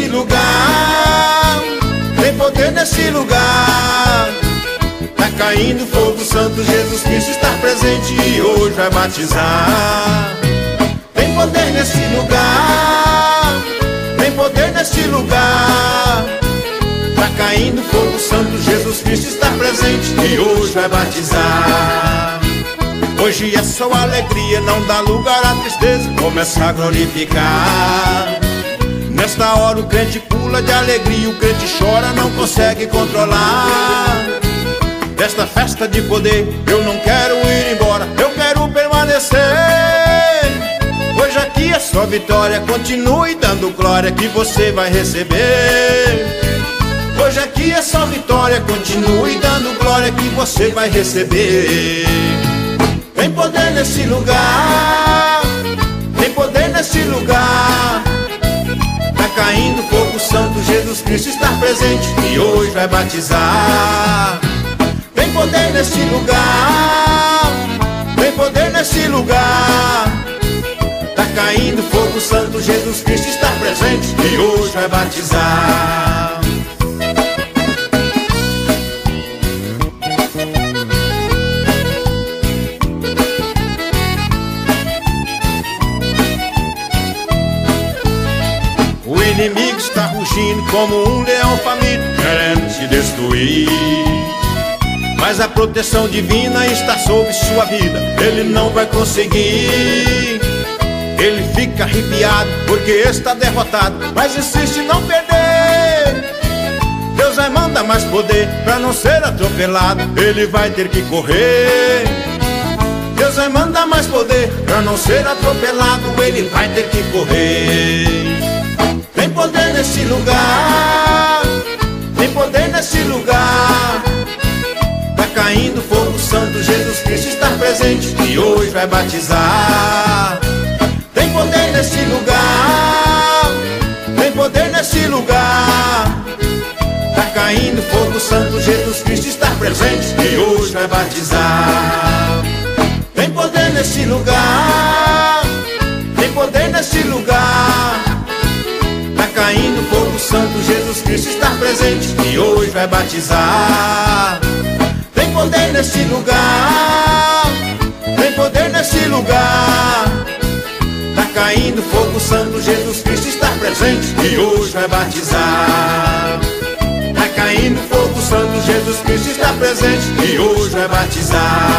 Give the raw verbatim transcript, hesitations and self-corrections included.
lugar, tem poder nesse lugar. Tá caindo fogo santo, Jesus Cristo está presente e hoje vai batizar. Tem poder nesse lugar, tem poder nesse lugar. Tá caindo fogo santo, Jesus Cristo está presente e hoje vai batizar. Hoje é só alegria, não dá lugar à tristeza, começa a glorificar. Nesta hora o crente pula de alegria, o crente chora, não consegue controlar. Desta festa de poder eu não quero ir embora, eu quero permanecer. Hoje aqui é só vitória, continue dando glória que você vai receber. Hoje aqui é só vitória, continue dando glória que você vai receber. Tem poder nesse lugar, tem poder nesse lugar. Tá caindo fogo santo, Jesus Cristo está presente e hoje vai batizar. Tem poder nesse lugar, tem poder nesse lugar. Tá caindo fogo santo, Jesus Cristo está presente e hoje vai batizar. O inimigo está rugindo como um leão faminto, querendo te destruir. Mas a proteção divina está sobre sua vida, ele não vai conseguir. Ele fica arrepiado porque está derrotado, mas insiste em não perder. Deus vai mandar mais poder pra não ser atropelado, ele vai ter que correr. Deus vai mandar mais poder pra não ser atropelado, ele vai ter que correr. Tem poder nesse lugar, tem poder nesse lugar. Tá caindo fogo santo, Jesus Cristo está presente e hoje vai batizar. Tem poder nesse lugar, tem poder nesse lugar. Tá caindo fogo santo, Jesus Cristo está presente e hoje vai batizar. Tem poder nesse lugar, tem poder nesse lugar. Tá caindo fogo santo, Jesus Cristo está presente e hoje vai batizar. Tem poder nesse lugar, tem poder nesse lugar. Tá caindo fogo santo, Jesus Cristo está presente e hoje vai batizar. Tá caindo fogo santo, Jesus Cristo está presente e hoje vai batizar.